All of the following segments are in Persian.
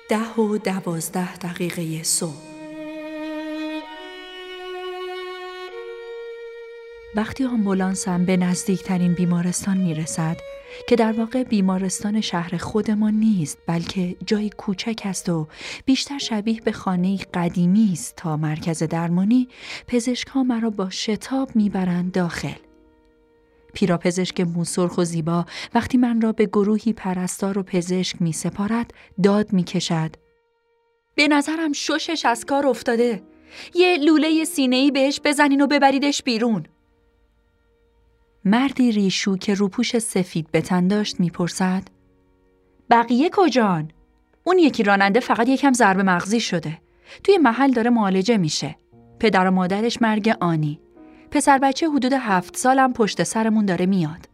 10:12 صبح. وقتی آمبولانسم به نزدیکترین بیمارستان میرسد که در واقع بیمارستان شهر خودمان نیست بلکه جای کوچک است و بیشتر شبیه به خانه‌ای قدیمی است تا مرکز درمانی، پزشک‌ها مرا با شتاب میبرند داخل. پیراپزشک موسرخ و زیبا وقتی من را به گروهی پرستار و پزشک می سپارد داد می کشد: به نظرم ششش از کار افتاده. یه لوله سینه‌ای بهش بزنین و ببریدش بیرون. مردی ریشو که روپوش سفید به تن داشت می پرسد: بقیه کجان؟ اون یکی راننده فقط یکم ضربه مغزی شده. توی محل داره معالجه میشه. پدر و مادرش مرگ آنی. پسر بچه حدود 7 سالم پشت سرمون داره میاد.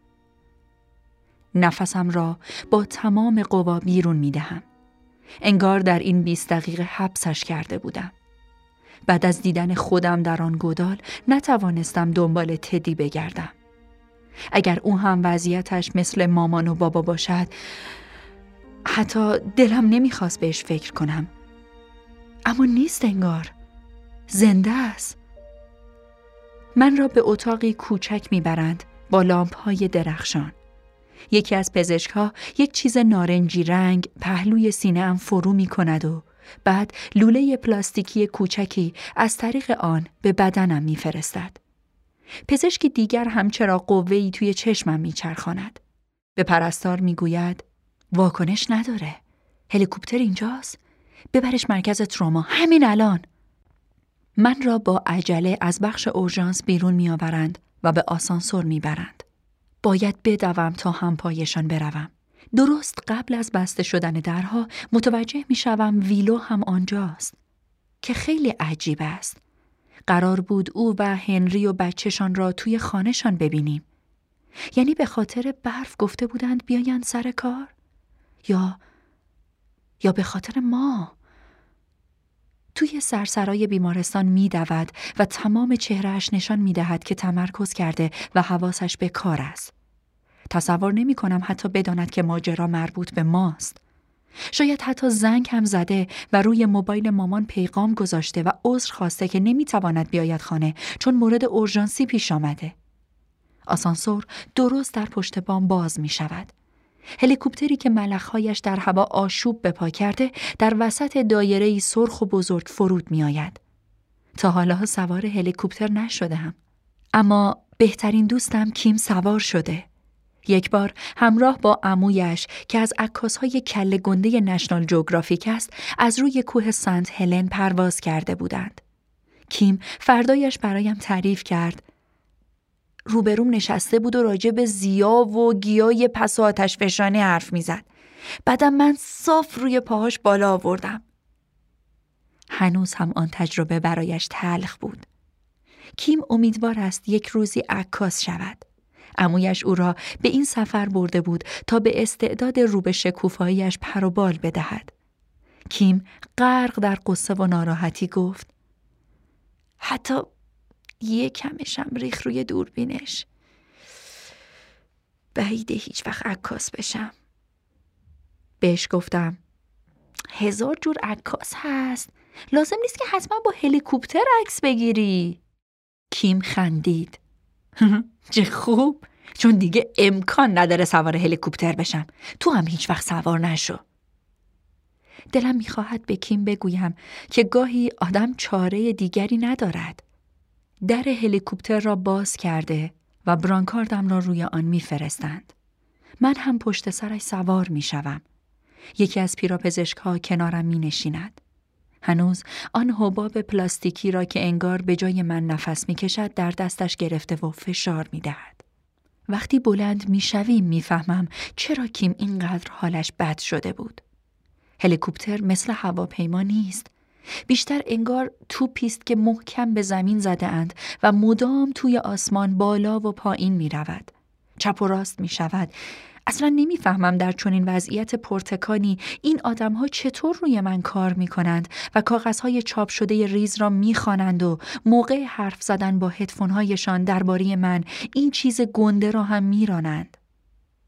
نفسم را با تمام قوا بیرون میدهم. انگار در این 20 دقیقه حبسش کرده بودم. بعد از دیدن خودم در آن گودال نتوانستم دنبال تدی بگردم. اگر او هم وضعیتش مثل مامان و بابا باشد، حتی دلم نمیخواست بهش فکر کنم. اما نیست، انگار زنده است. من را به اتاقی کوچک میبرند با لامپ‌های درخشان. یکی از پزشک‌ها یک چیز نارنجی رنگ پهلوی سینه‌ام فرو می‌کند و بعد لوله پلاستیکی کوچکی از طریق آن به بدنم می‌فرستد. پزشکی دیگر همچرا قوه‌ای توی چشمم می‌چرخاند. به پرستار می‌گوید: واکنش نداره. هلیکوپتر اینجاست. ببرش مرکز تروما همین الان. من را با عجله از بخش اورژانس بیرون می‌آورند و به آسانسور می‌برند. باید بدوم تا همپایشان بروم. درست قبل از بسته شدن درها متوجه می‌شوم ویلو هم آنجاست که خیلی عجیب است. قرار بود او و هنری و بچه‌شان را توی خانه‌شان ببینیم. یعنی به خاطر برف گفته بودند بیاین سر کار؟ یا به خاطر ما؟ توی سرسرای بیمارستان می‌دود و تمام چهرهش نشان می‌دهد که تمرکز کرده و حواسش به کار است. تصور نمی‌کنم حتی بداند که ماجرا مربوط به ماست. شاید حتی زنگ هم زده و روی موبایل مامان پیغام گذاشته و عذر خواسته که نمی‌تواند بیاید خانه چون مورد اورژانسی پیش آمده. آسانسور درست در پشت بام باز می‌شود. هلیکوپتری که ملخ‌هایش در هوا آشوب به پا کرده در وسط دایره‌ای سرخ و بزرگ فرود می‌آید. تا حالا سوار هلیکوپتر نشدم، اما بهترین دوستم کیم سوار شده. یک بار همراه با عمویش که از عکاس‌های کله گنده نشنال جغرافیک است، از روی کوه سنت هلن پرواز کرده بودند. کیم فردایش برایم تعریف کرد. روبروم نشسته بود و راجع به زیا و گیای پس و آتش فشانی حرف میزد. بعدم من صاف روی پاهاش بالا آوردم. هنوز هم آن تجربه برایش تلخ بود. کیم امیدوار است یک روزی عکاس شود. عمویش او را به این سفر برده بود تا به استعداد رو به شکوفاییش پر و بال بدهد. کیم غرق در قصه و ناراحتی گفت: حتی یک کمشم ریخ روی دوربینش. بعیده هیچ وقت عکاس بشم. بهش گفتم: 1000 جور عکاس هست. لازم نیست که حتما با هلیکوپتر عکس بگیری. کیم خندید. چه خوب، چون دیگه امکان نداره سوار هلیکوپتر بشم. تو هم هیچ وقت سوار نشو. دلم میخواهد به کیم بگویم که گاهی آدم چاره دیگری ندارد. در هلیکوپتر را باز کرده و برانکاردم را روی آن میفرستند. من هم پشت سرش سوار میشوم. یکی از پیراپزشک‌ها کنارم مینشیند. هنوز آن حباب پلاستیکی را که انگار به جای من نفس میکشد در دستش گرفته و فشار میدهد. وقتی بلند میشویم میفهمم چرا کیم اینقدر حالش بد شده بود. هلیکوپتر مثل هواپیما نیست. بیشتر انگار توپی است که محکم به زمین زده اند و مدام توی آسمان بالا و پایین می رود. چپ و راست می شود. اصلا نمی فهمم در چنین وضعیت پرتکانی این آدم‌ها چطور روی من کار می کنند و کاغذهای چاپ شده ریز را می خوانند و موقع حرف زدن با هدفون‌هایشان درباره من این چیز گنده را هم می رانند.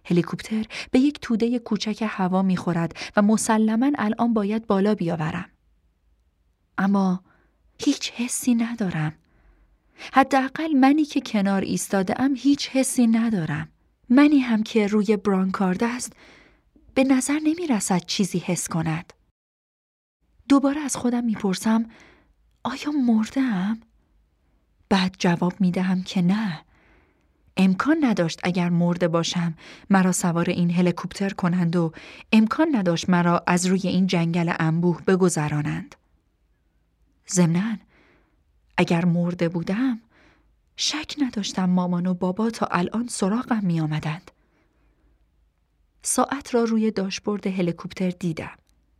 هلیکوپتر به یک توده کوچک هوا می‌خورد و مسلماً الان باید بالا بیاورم. اما هیچ حسی ندارم. حداقل منی که کنار ایستاده‌ام هیچ حسی ندارم. منی هم که روی برانکارد است به نظر نمی‌رسد چیزی حس کند. دوباره از خودم می‌پرسم آیا مرده‌ام؟ بعد جواب می‌دهم که نه. امکان نداشت اگر مرده باشم مرا سوار این هلیکوپتر کنند و امکان نداشت مرا از روی این جنگل انبوه بگذرانند. ضمناً اگر مرده بودم شک نداشتم مامان و بابا تا الان سراغم می آمدند. ساعت را روی داشبورد هلیکوپتر دیدم.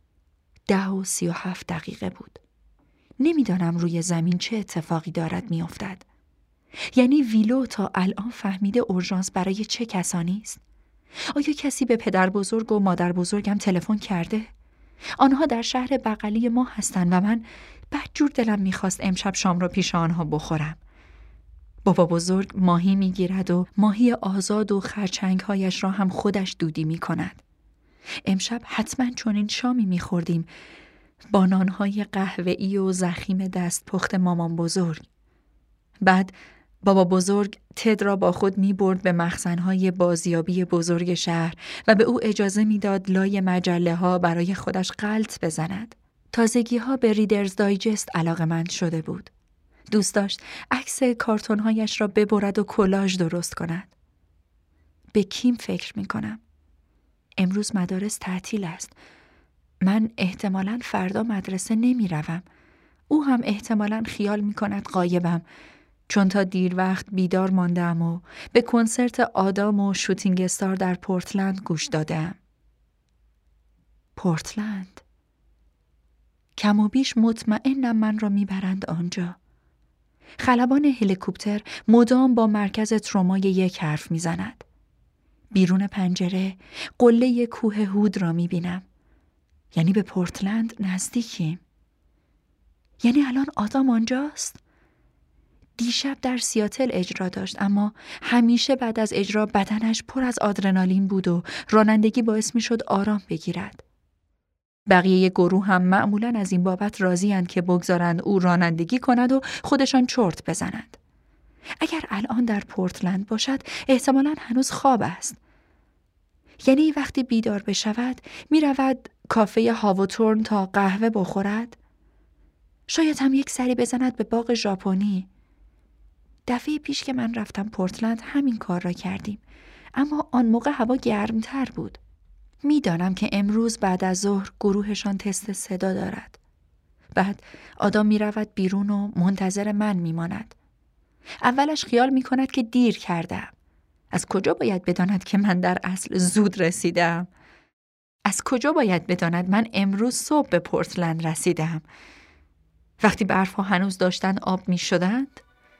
10:37 بود. نمیدانم روی زمین چه اتفاقی دارد می افتد. یعنی ویلو تا الان فهمیده اورژانس برای چه کسانی است؟ آیا کسی به پدر بزرگ و مادر بزرگم تلفن کرده؟ آنها در شهر بغلی ما هستند و من بدجور دلم میخواست امشب شام را پیش آنها بخورم. بابا بزرگ ماهی میگیرد و ماهی آزاد و خرچنگهایش را هم خودش دودی میکند. امشب حتما چنین شامی میخوردیم با نانهای قهوه‌ای و ضخیم دست پخت مامان بزرگ. بعد بابا بزرگ تد را با خود می برد به مخزن‌های بازیابی بزرگ شهر و به او اجازه میداد لای مجله ها برای خودش غلط بزند. تازگی‌ها به ریدرز دایجست علاقه‌مند شده بود. دوست داشت عکس کارتون‌هایش را ببرد و کلاژ درست کند. به کیم فکر می‌کنم؟ امروز مدارس تعطیل است. من احتمالاً فردا مدرسه نمی‌روم. او هم احتمالاً خیال می‌کند غایبم، چون تا دیر وقت بیدار ماندم و به کنسرت آدام و شوتینگ استار در پورتلند گوش دادم. پورتلند. کم و بیش مطمئنم من را میبرند آنجا. خلبان هلیکوپتر مدام با مرکز ترومای 1 حرف میزند. بیرون پنجره قله کوه هود را میبینم. یعنی به پورتلند نزدیکیم. یعنی الان آدام آنجاست؟ دیشب در سیاتل اجرا داشت، اما همیشه بعد از اجرا بدنش پر از آدرنالین بود و رانندگی باعث می شد آرام بگیرد. بقیه گروه هم معمولاً از این بابت راضی اند که بگذارند او رانندگی کند و خودشان چرت بزنند. اگر الان در پورتلند باشد احتمالاً هنوز خواب است. یعنی وقتی بیدار بشود می رود کافه هاوتورن تا قهوه بخورد؟ شاید هم یک سری بزند به باغ ژاپنی. دفعه پیش که من رفتم پورتلند همین کار را کردیم، اما آن موقع هوا گرمتر بود. میدانم که امروز بعد از ظهر گروهشان تست صدا دارد. بعد آدم می رود بیرون و منتظر من می ماند. اولش خیال می کند که دیر کردم. از کجا باید بداند که من در اصل زود رسیدم؟ از کجا باید بداند من امروز صبح به پورتلند رسیدم؟ وقتی برفها هنوز داشتن آب می شدند؟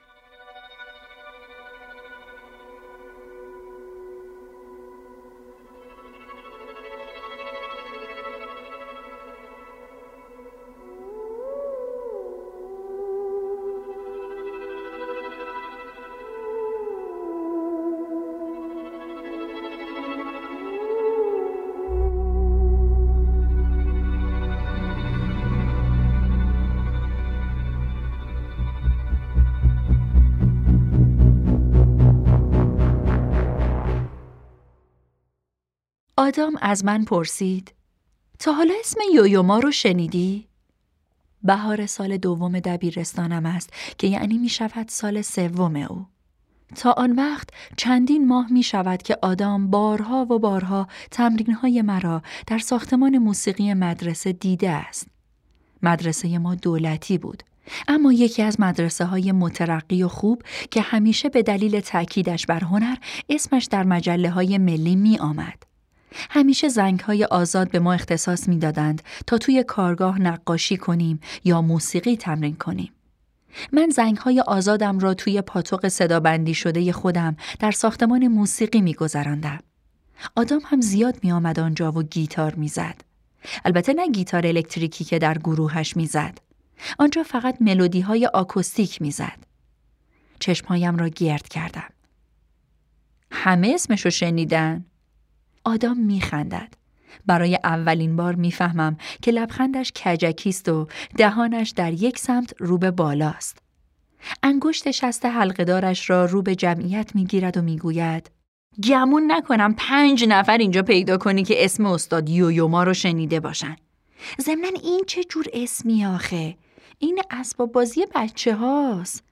آدم از من پرسید تا حالا اسم یویوما رو شنیدی؟ بهار سال 2 دبیرستانم است که یعنی می شود سال 3 او. تا آن وقت چندین ماه می شود که آدم بارها و بارها تمرینهای مرا در ساختمان موسیقی مدرسه دیده است. مدرسه ما دولتی بود، اما یکی از مدرسه های مترقی و خوب که همیشه به دلیل تأکیدش بر هنر اسمش در مجله های ملی می آمد. همیشه زنگ‌های آزاد به ما اختصاص می‌دادند تا توی کارگاه نقاشی کنیم یا موسیقی تمرین کنیم. من زنگ‌های آزادم را توی پاتوق صدابندی شده خودم در ساختمان موسیقی می‌گذراندم. آدم هم زیاد می‌آمد آنجا و گیتار می‌زد. البته نه گیتار الکتریکی که در گروهش می‌زد. آنجا فقط ملودی‌های آکوستیک می‌زد. چشمهایم را گرد کردم. همه اسمشو شنیدن؟ آدام میخندد. برای اولین بار میفهمم که لبخندش کجکیست و دهانش در یک سمت رو به بالاست. انگشت شست حلقه‌دارش را رو به جمعیت میگیرد و میگوید گمون نکنم 5 نفر اینجا پیدا کنی که اسم استاد یویوما رو شنیده باشن. ضمناً این چه جور اسمی آخه؟ این اسباب بازی بچه هاست.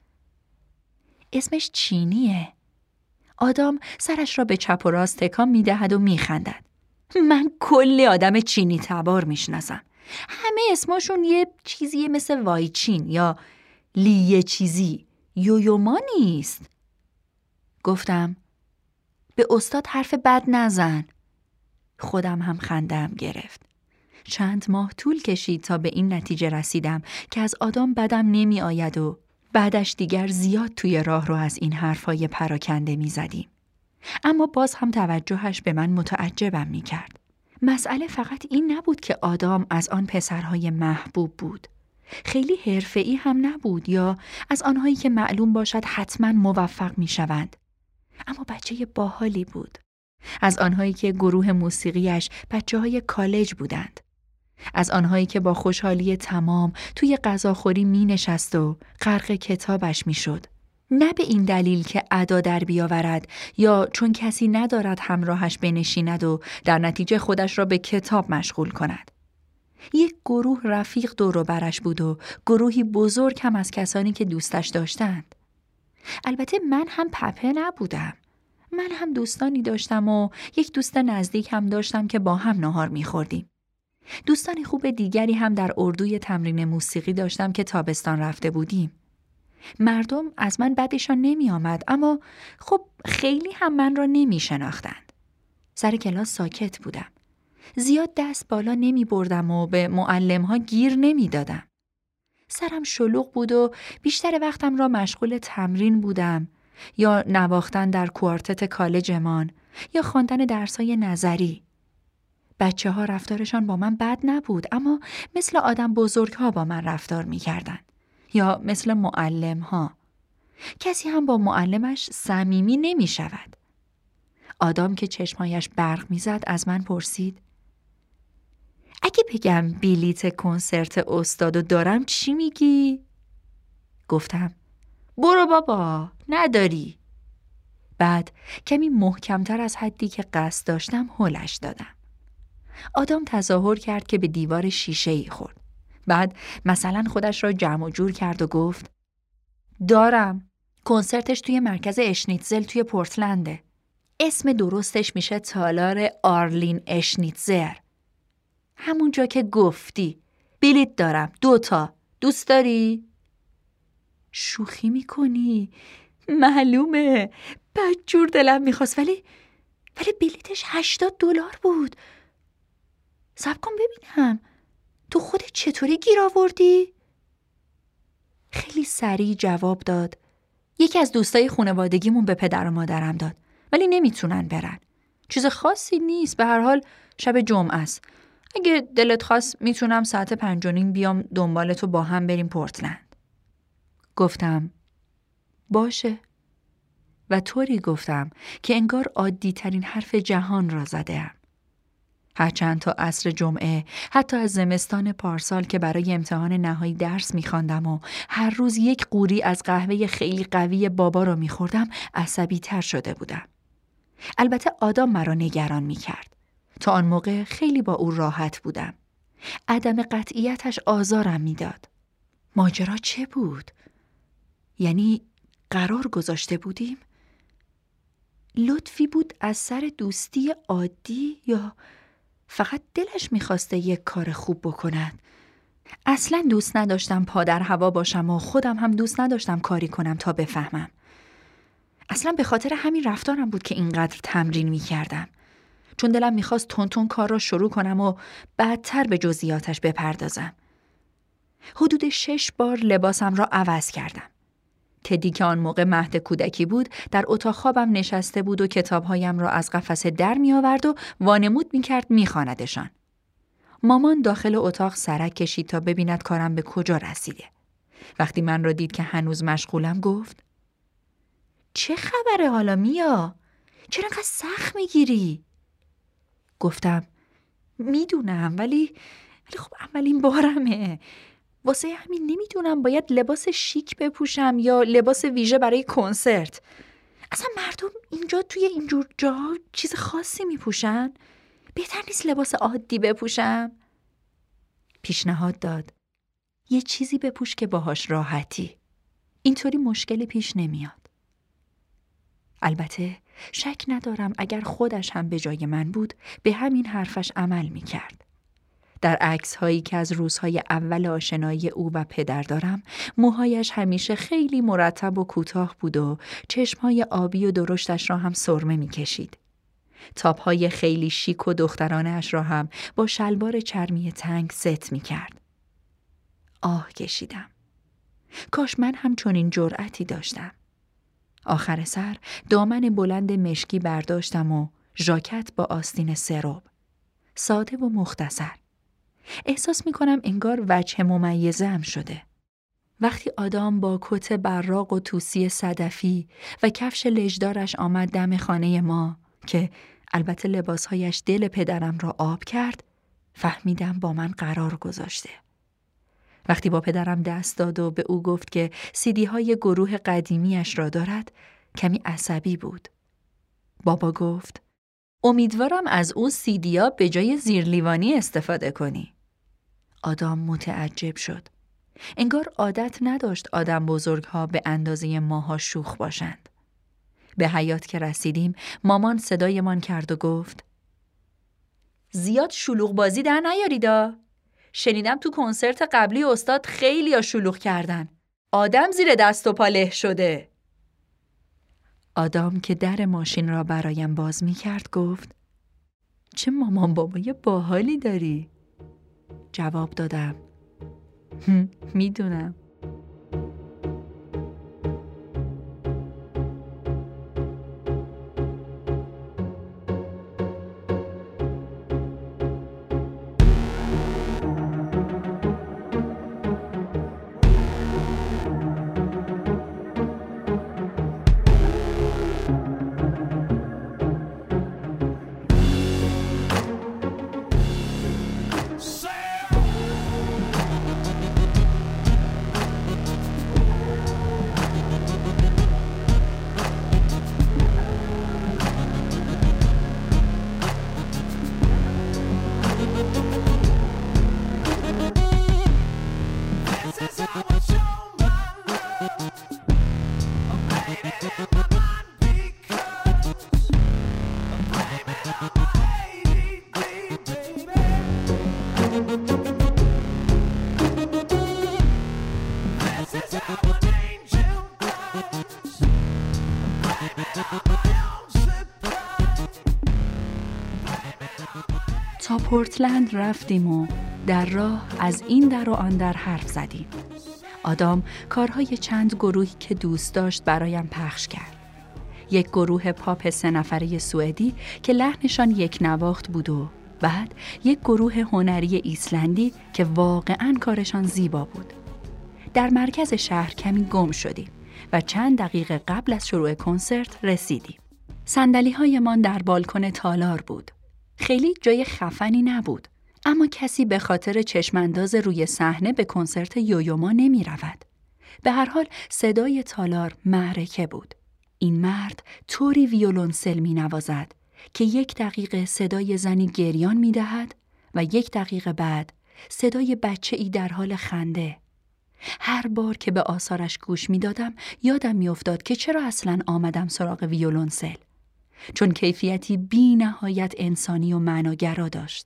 اسمش چینیه. آدام سرش را به چپ و راست تکان میدهد و میخندد. من کلی آدم چینی تبار میشناسم. همه اسمشون یه چیزیه مثل وایچین یا لیه چیزی. یویوما نیست. گفتم به استاد حرف بد نزن. خودم هم خندم گرفت. چند ماه طول کشید تا به این نتیجه رسیدم که از آدم بدم نمی آید و بعدش دیگر زیاد توی راه رو از این حرفای پراکنده می زدیم. اما باز هم توجهش به من متعجبم می کرد. مسئله فقط این نبود که آدم از آن پسرهای محبوب بود. خیلی حرفه‌ای هم نبود یا از آنهایی که معلوم باشد حتما موفق می شوند. اما بچه باحالی بود. از آنهایی که گروه موسیقیش بچه‌های کالج بودند. از آنهایی که با خوشحالی تمام توی غذاخوری می نشست و غرق کتابش می شد. نه به این دلیل که ادا در بیاورد یا چون کسی ندارد همراهش بنشیند و در نتیجه خودش را به کتاب مشغول کند. یک گروه رفیق دور و برش بود و گروهی بزرگ هم از کسانی که دوستش داشتند. البته من هم پپه نبودم. من هم دوستانی داشتم و یک دوست نزدیک هم داشتم که با هم نهار می‌خوردیم. دوستان خوب دیگری هم در اردوی تمرین موسیقی داشتم که تابستان رفته بودیم. مردم از من بدشان نمی آمد اما خب خیلی هم من را نمی شناختند. سر کلاس ساکت بودم. زیاد دست بالا نمی بردم و به معلم‌ها گیر نمی دادم. سرم شلوغ بود و بیشتر وقتم را مشغول تمرین بودم یا نواختن در کوارتت کالجمان یا خواندن درسای نظری. بچه‌ها رفتارشان با من بد نبود اما مثل آدم بزرگ‌ها با من رفتار می‌کردند یا مثل معلم‌ها. کسی هم با معلمش صمیمی نمی‌شود. آدم که چشمایش برق می‌زد از من پرسید اگه بگم بلیت کنسرت استادو دارم چی میگی؟ گفتم برو بابا نداری. بعد کمی محکمتر از حدی که قصد داشتم هلش دادم. آدم تظاهر کرد که به دیوار شیشه‌ای خورد. بعد مثلا خودش را جمع و جور کرد و گفت دارم. کنسرتش توی مرکز اشنیتزل توی پورتلنده. اسم درستش میشه تالار آرلین اشنیتزر. همون جا که گفتی. بلیت دارم 2 دوست داری؟ شوخی میکنی؟ معلومه. بدجور دلم میخواست ولی بلیتش $80 بود. صبر کن ببینم. تو خودت چطوری گیر آوردی؟ خیلی سریع جواب داد. یکی از دوستای خانوادگیمون به پدر و مادرم داد. ولی نمیتونن برن. چیز خاصی نیست. به هر حال شب جمعه است. اگه دلت خواست میتونم ساعت 5:30 بیام دنبالتو با هم بریم پورتلند. گفتم باشه. و طوری گفتم که انگار عادی ترین حرف جهان را زده‌ام. هرچند تا عصر جمعه حتی از زمستان پارسال که برای امتحان نهایی درس می‌خواندم و هر روز یک قوری از قهوه خیلی قوی بابا رو می‌خوردم عصبی تر شده بودم. البته آدم مرا نگران می‌کرد. تا آن موقع خیلی با او راحت بودم. عدم قطعیتش آزارم می‌داد. ماجرا چه بود؟ یعنی قرار گذاشته بودیم؟ لطفی بود از سر دوستی عادی یا فقط دلش می‌خواسته یک کار خوب بکند؟ اصلاً دوست نداشتم پا در هوا باشم و خودم هم دوست نداشتم کاری کنم تا بفهمم. اصلاً به خاطر همین رفتارم بود که اینقدر تمرین می‌کردم. چون دلم می‌خواست تون کار را شروع کنم و بعدتر به جزئیاتش بپردازم. حدود 6 بار لباسم را عوض کردم. تدی که آن موقع مهد کودکی بود در اتاق خوابم نشسته بود و کتابهایم را از قفسه در می آورد و وانمود می کرد می خواندشان. مامان داخل اتاق سرک کشید تا ببیند کارم به کجا رسیده. وقتی من را دید که هنوز مشغولم گفت چه خبره حالا میا؟ چرا انقدر سخت می گیری؟ گفتم میدونم ولی خب اولین بارمه. واسه همین نمیدونم باید لباس شیک بپوشم یا لباس ویژه برای کنسرت. اصلا مردم اینجا توی اینجور جاها چیز خاصی میپوشن؟ بهتر نیست لباس عادی بپوشم؟ پیشنهاد داد یه چیزی بپوش که باهاش راحتی. اینطوری مشکلی پیش نمیاد. البته شک ندارم اگر خودش هم به جای من بود به همین حرفش عمل میکرد. در عکس هایی که از روزهای اول آشنایی او و پدر دارم، موهایش همیشه خیلی مرتب و کوتاه بود و چشمهای آبی و درشتش را هم سرمه میکشید. تاپهای خیلی شیک و دخترانش را هم با شلوار چرمی تنگ ست میکرد. آه کشیدم. کاش من هم چنین جرأتی داشتم. آخر سر دامن بلند مشکی برداشتم و ژاکت با آستین سرب. ساده و مختصر. احساس میکنم انگار وجه ممیزه‌ام شده. وقتی آدام با کت براق و توسی صدفی و کفش لژدارش آمد دم خانه ما که البته لباسهایش دل پدرم را آب کرد، فهمیدم با من قرار گذاشته. وقتی با پدرم دست داد و به او گفت که سیدی‌های گروه قدیمیش را دارد، کمی عصبی بود. بابا گفت امیدوارم از اون سیدیا به جای زیرلیوانی استفاده کنی. آدم متعجب شد. انگار عادت نداشت آدم بزرگها به اندازه ماها شوخ باشند. به حیاط که رسیدیم مامان صدایمان کرد و گفت زیاد شلوغ بازی در نیاریدا. شنیدم تو کنسرت قبلی استاد خیلی شلوغ کردن. آدم زیر دست و پا له شده. آدم که در ماشین را برایم باز می کرد گفت چه مامان بابای باحالی داری؟ جواب دادم میدونم. تا پورتلند رفتیم و در راه از این در و آن در حرف زدیم. آدم کارهای چند گروهی که دوست داشت برایم پخش کرد. یک گروه پاپ 3 نفره سوئدی که لحنشان یک نواخت بود و بعد یک گروه هنری ایسلندی که واقعاً کارشان زیبا بود. در مرکز شهر کمی گم شدیم و چند دقیقه قبل از شروع کنسرت رسیدیم. صندلی‌هایمان در بالکن تالار بود. خیلی جای خفنی نبود، اما کسی به خاطر چشمانداز روی صحنه به کنسرت یویوما نمی رود. به هر حال صدای تالار معرکه بود. این مرد طوری ویولنسل می نوازد که 1 دقیقه صدای زنی گریان می دهد و 1 دقیقه بعد صدای بچه‌ای در حال خنده. هر بار که به آثارش گوش می دادم یادم می افتاد که چرا اصلاً آمدم سراغ ویولنسل. چون کیفیتی بی نهایت انسانی و معناگرا داشت.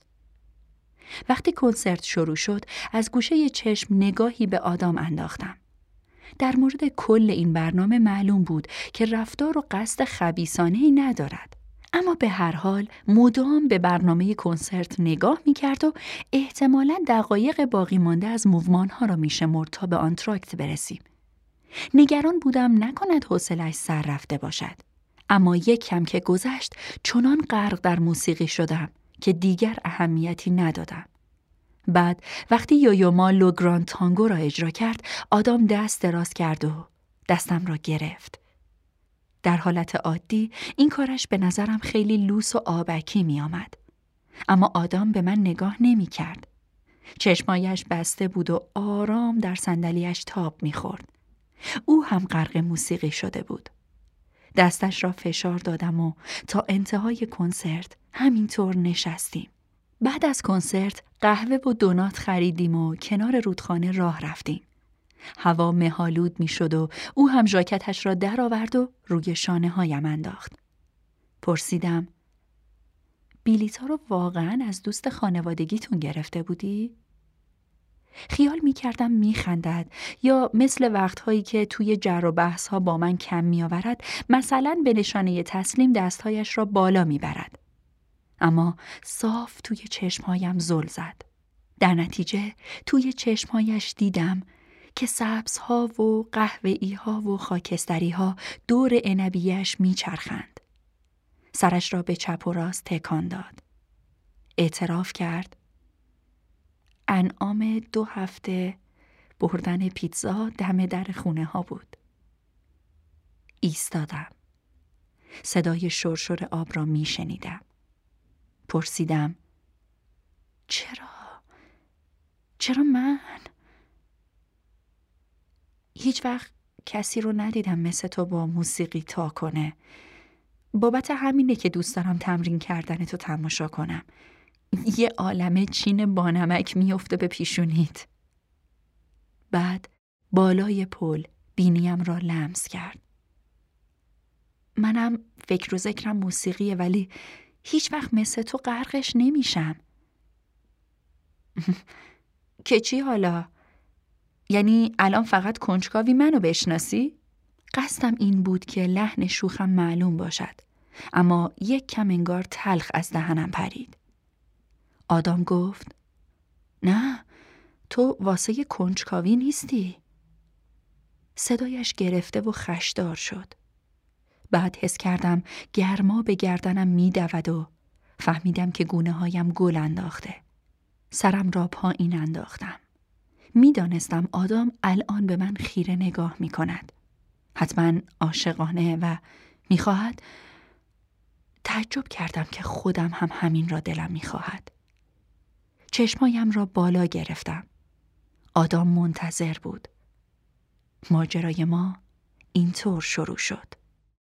وقتی کنسرت شروع شد از گوشه چشم نگاهی به آدم انداختم. در مورد کل این برنامه معلوم بود که رفتار و قصد خبیثانه‌ای ندارد، اما به هر حال مدام به برنامه کنسرت نگاه می‌کرد و احتمالاً دقایق باقی مانده از موومان‌ها را می‌شمرد تا به آنتراکت برسیم. نگران بودم نکند حوصله‌اش سر رفته باشد. اما یک کم که گذشت چنان غرق در موسیقی شدم که دیگر اهمیتی ندادم. بعد وقتی یویوما لو گراند تانگو را اجرا کرد آدم دست دراز کرد و دستم را گرفت. در حالت عادی این کارش به نظرم خیلی لوس و آبکی می آمد. اما آدام به من نگاه نمی کرد. چشمایش بسته بود و آرام در صندلیاش تاب می خورد. او هم غرق موسیقی شده بود. دستش را فشار دادم و تا انتهای کنسرت همینطور نشستیم. بعد از کنسرت قهوه و دونات خریدیم و کنار رودخانه راه رفتیم. هوا مه‌آلود می شد و او هم ژاکتش را در آورد و روی شانه هایم انداخت. پرسیدم: بلیط‌ها رو واقعاً از دوست خانوادگیتون گرفته بودی؟ خیال می کردم می خندد یا مثل وقتهایی که توی جر و بحث ها با من کم می آورد مثلاً به نشانه تسلیم دستهایش را بالا می برد. اما صاف توی چشمهایم زل زد. در نتیجه توی چشمهایش دیدم که سبزها و قهوه‌ای‌ها و خاکستری‌ها دور عنبیه‌اش می‌چرخند. سرش را به چپ و راست تکان داد. اعتراف کرد: انعام 2 هفته بردن پیتزا دم در خونه ها بود. ایستادم. صدای شرشر آب را می‌شنیدم. پرسیدم: چرا من؟ هیچ وقت کسی رو ندیدم مثل تو با موسیقی تا کنه. بابت همینه که دوست دارم تمرین کردن تو تماشا کنم. یه عالمه چین بانمک میفته به پیشونیت. بعد بالای پل بینیم را لمس کرد. منم فکر و ذکرم موسیقیه ولی هیچ وقت مثل تو غرقش نمیشم. که چی حالا؟ یعنی الان فقط کنجکاوی منو بشناسی؟ قصدم این بود که لحن شوخم معلوم باشد، اما یک کم انگار تلخ از دهنم پرید. آدام گفت: نه، تو واسه کنجکاوی نیستی. صدایش گرفته و خشدار شد. بعد حس کردم گرما به گردنم می دود و فهمیدم که گونه هایم گل انداخته. سرم را پایین انداختم. می دانستم آدام الان به من خیره نگاه می کند. حتما عاشقانه و می خواهد. تعجب کردم که خودم هم همین را دلم می خواهد. چشمایم را بالا گرفتم. آدام منتظر بود. ماجرای ما اینطور شروع شد.